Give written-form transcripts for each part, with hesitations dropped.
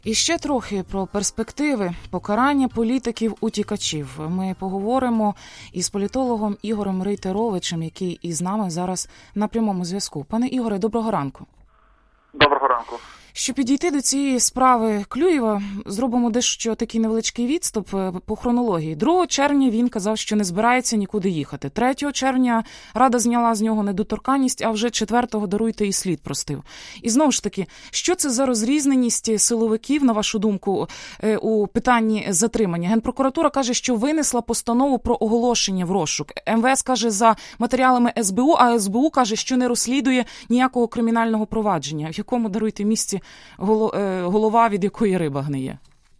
І ще трохи про перспективи покарання політиків-утікачів. Ми поговоримо із політологом Ігорем Рейтеровичем, який із нами зараз на прямому зв'язку. Пане Ігоре, доброго ранку. Доброго ранку. Щоб підійти до цієї справи Клюєва, зробимо дещо такий невеличкий відступ по хронології. 2 червня він казав, що не збирається нікуди їхати. 3 червня Рада зняла з нього недоторканність, а вже 4-го, даруйте, і слід простив. І знову ж таки, що це за розрізненість силовиків, на вашу думку, у питанні затримання? Генпрокуратура каже, що винесла постанову про оголошення в розшук. МВС каже за матеріалами СБУ, а СБУ каже, що не розслідує ніякого кримінального провадження. В якому, даруйте, місці голова, від якої риба гниє?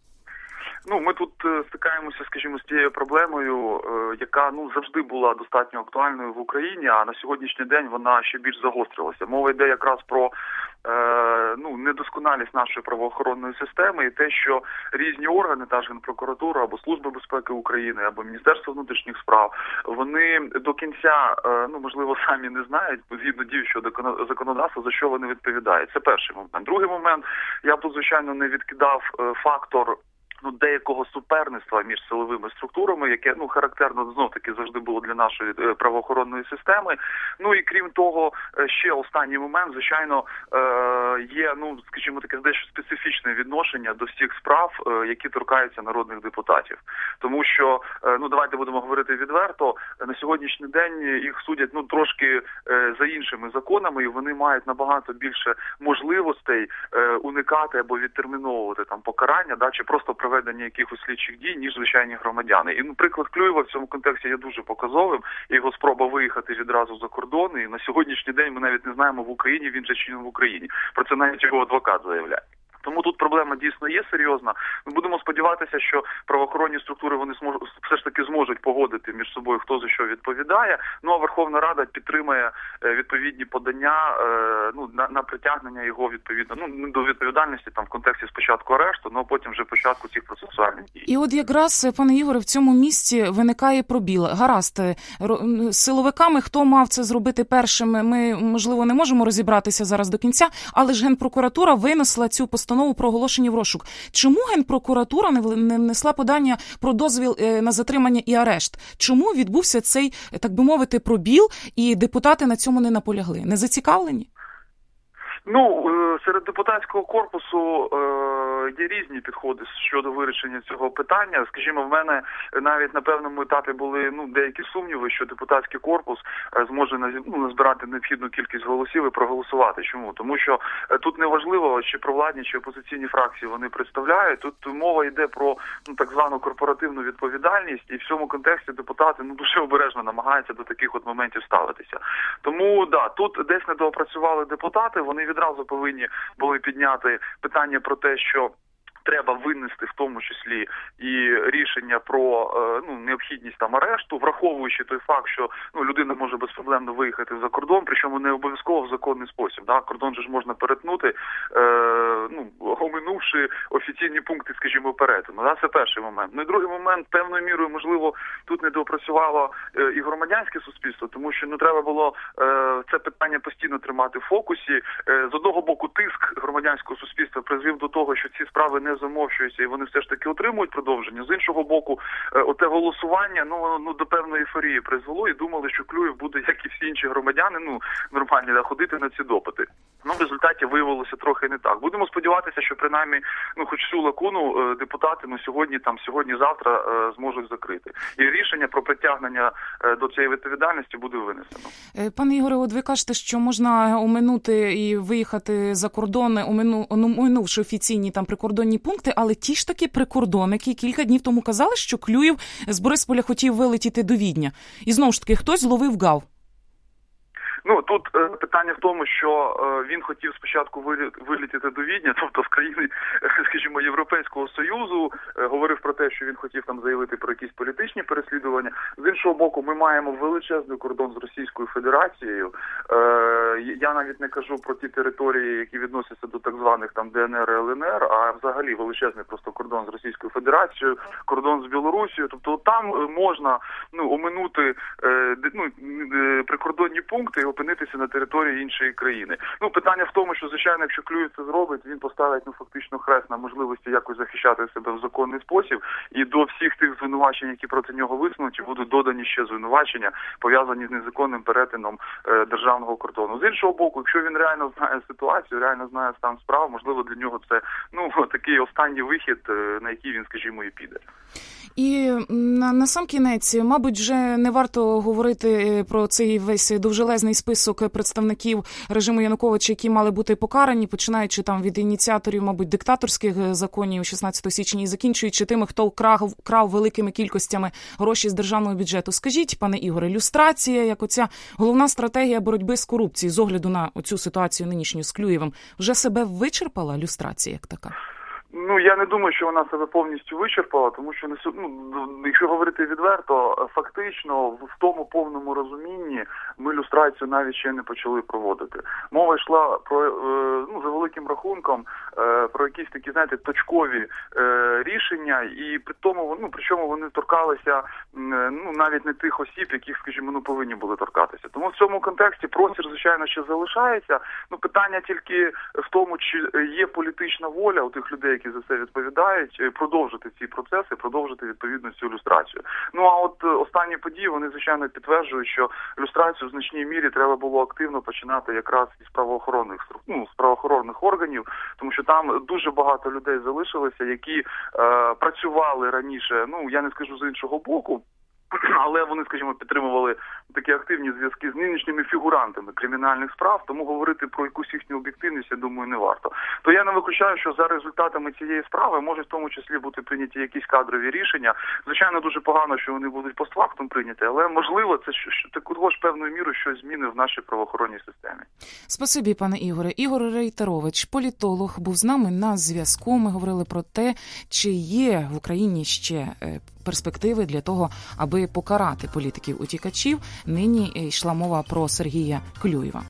Ми тут стикаємося, скажімо, з тією проблемою, яка завжди була достатньо актуальною в Україні, а на сьогоднішній день вона ще більш загострилася. Мова йде якраз про недосконалість нашої правоохоронної системи і те, що різні органи, та ж Генпрокуратура або Служба безпеки України, або Міністерство внутрішніх справ, вони до кінця, можливо, самі не знають, згідно діючого законодавства, за що вони відповідають. Це перший момент. Другий момент, я б тут, звичайно, не відкидав фактор деякого суперництва між силовими структурами, яке, характерно, знов-таки, завжди було для нашої правоохоронної системи. І крім того, ще останній момент, звичайно, є, скажімо таке, дещо специфічне відношення до всіх справ, які торкаються народних депутатів. Тому що, давайте будемо говорити відверто, на сьогоднішній день їх судять, трошки за іншими законами, і вони мають набагато більше можливостей уникати або відтерміновувати там покарання, чи просто проведення якихось слідчих дій, ніж звичайні громадяни. І, приклад Клюєва в цьому контексті є дуже показовим. Його спроба виїхати відразу за кордон, і на сьогоднішній день ми навіть не знаємо, в Україні він же чи не в Україні. Про це навіть його адвокат заявляє. Тому тут проблема дійсно є серйозна. Ми будемо сподіватися, що правоохоронні структури вони все ж таки зможуть погодити між собою, хто за що відповідає. А Верховна Рада підтримає відповідні подання на притягнення його відповідно до відповідальності там в контексті спочатку арешту, а потім вже початку цих процесуальних дій. І от якраз, пане Ігоре, в цьому місці виникає пробіл. Гаразд, силовиками, хто мав це зробити першим, ми, можливо, не можемо розібратися зараз до кінця, але ж Генпрокуратура винесла цю постанову про оголошення в розшук. Чому Генпрокуратура не внесла подання про дозвіл на затримання і арешт? Чому відбувся цей, так би мовити, пробіл, і депутати на цьому не наполягли? Не зацікавлені? Серед депутатського корпусу є різні підходи щодо вирішення цього питання. Скажімо, в мене навіть на певному етапі були деякі сумніви, що депутатський корпус зможе назбирати необхідну кількість голосів і проголосувати. Чому? Тому що тут не важливо, чи провладні, чи опозиційні фракції вони представляють. Тут мова йде про так звану корпоративну відповідальність, і в цьому контексті депутати дуже обережно намагаються до таких от моментів ставитися. Тому, тут десь недоопрацювали депутати, вони відразу повинні були підняти питання про те, що треба винести в тому числі і рішення про необхідність там арешту, враховуючи той факт, що людина може безпроблемно виїхати за кордон, причому не обов'язково в законний спосіб. Кордон же ж можна перетнути, оминувши офіційні пункти, скажімо, перетину. Це перший момент. І другий момент, певною мірою, можливо, тут недоопрацювало і громадянське суспільство, тому що треба було це питання постійно тримати в фокусі. З одного боку, тиск громадянського суспільства призвів до того, що ці справи не замовчуються і вони все ж таки отримують продовження. З іншого боку, оте голосування, воно до певної ейфорії призвело і думали, що Клюєв буде, як і всі інші громадяни, нормальні, ходити на ці допити. В результаті виявилося трохи не так. Будемо сподіватися, що принаймні, хоч цю лакуну депутати сьогодні-завтра зможуть закрити. І рішення про притягнення до цієї відповідальності буде винесено. Пане Ігоре, от ви кажете, що можна оминути і виїхати за кордон, оминувши офіційні там прикордонні пункти, але ті ж таки прикордонники кілька днів тому казали, що Клюєв з Борисполя хотів вилетіти до Відня. І знову ж таки, хтось зловив гав. Тут питання в тому, що він хотів спочатку вилетіти до Відня, тобто в країни, скажімо, Європейського Союзу, говорив про те, що він хотів там заявити про якісь політичні переслідування. З іншого боку, ми маємо величезний кордон з Російською Федерацією. Я навіть не кажу про ті території, які відносяться до так званих там ДНР і ЛНР, а взагалі величезний просто кордон з Російською Федерацією, кордон з Білорусією. Тобто там можна оминути прикордонні пункти, опинитися на території іншої країни. Ну, питання в тому, що, звичайно, якщо Клюєв це зробить, він поставить, фактично хрест на можливості якось захищати себе в законний спосіб, і до всіх тих звинувачень, які проти нього висунуті, будуть додані ще звинувачення, пов'язані з незаконним перетином державного кордону. З іншого боку, якщо він реально знає ситуацію, реально знає стан справ, можливо, для нього це, такий останній вихід, на який він, скажімо, і піде. І на сам кінець, мабуть, вже не варто говорити про цей весь довжелезний список представників режиму Януковича, які мали бути покарані, починаючи там від ініціаторів, мабуть, диктаторських законів 16 січня і закінчуючи тими, хто крав великими кількостями гроші з державного бюджету. Скажіть, пане Ігоре, люстрація, як оця головна стратегія боротьби з корупцією, з огляду на оцю ситуацію нинішню з Клюєвим, вже себе вичерпала, люстрація як така? Я не думаю, що вона себе повністю вичерпала, тому що, якщо говорити відверто, фактично в тому повному розумінні ми люстрацію навіть ще не почали проводити. Мова йшла про, за великим рахунком, про якісь такі, знаєте, точкові рішення, і при тому, причому вони торкалися, навіть не тих осіб, яких, скажімо, повинні були торкатися. Тому в цьому контексті простір, звичайно, ще залишається. Питання тільки в тому, чи є політична воля у тих людей, які за це відповідають, продовжити ці процеси, продовжити відповідно цю люстрацію. А от останні події, вони, звичайно, підтверджують, що люстрацію в значній мірі треба було активно починати якраз із правоохоронних органів, тому що там дуже багато людей залишилося, які працювали раніше, я не скажу з іншого боку, але вони, скажімо, підтримували такі активні зв'язки з нинішніми фігурантами кримінальних справ, тому говорити про якусь їхню об'єктивність, я думаю, не варто. То я не виключаю, що за результатами цієї справи можуть в тому числі бути прийняті якісь кадрові рішення. Звичайно, дуже погано, що вони будуть постфактум прийняті, але можливо це також певною мірою щось змінить в нашій правоохоронній системі. Спасибі, пане Ігоре. Ігор Рейтерович, політолог, був з нами на зв'язку. Ми говорили про те, чи є в Україні ще перспективи для того, аби покарати політиків-утікачів. Нині йшла мова про Сергія Клюєва.